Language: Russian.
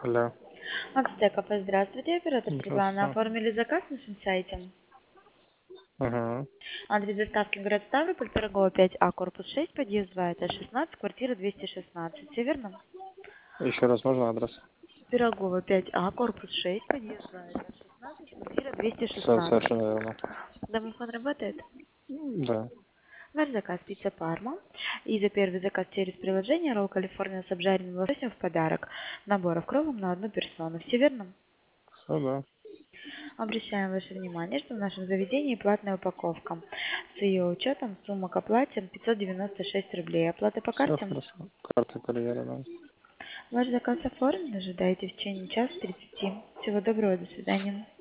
Алло. Макс Кафе, здравствуйте, оператор Светлана. Здравствуйте. Оформили заказ на нашем сайте. Ага. Адрес доставки город Ставрополь, Пирогова 5А, корпус 6, подъезд 2, этаж 16, квартира 216. Все верно? Еще раз можно адрес? Пирогова 5А, корпус 6, подъезд 2, этаж 16, квартира Совершенно 216. верно. Домофон работает? Да. Ваш заказ пицца Парма. И за первый заказ через приложение Ролл Калифорния с обжаренным лососем в подарок. Набор в кровом на одну персону. Все верно? Все, да. Обращаем ваше внимание, что в нашем заведении платная упаковка. С ее учетом сумма к оплате 596 рублей. Оплата по Все карте. хорошо. Карта курьера, да. Ваш заказ оформлен. Ожидайте в течение часа 30. Всего доброго. До свидания.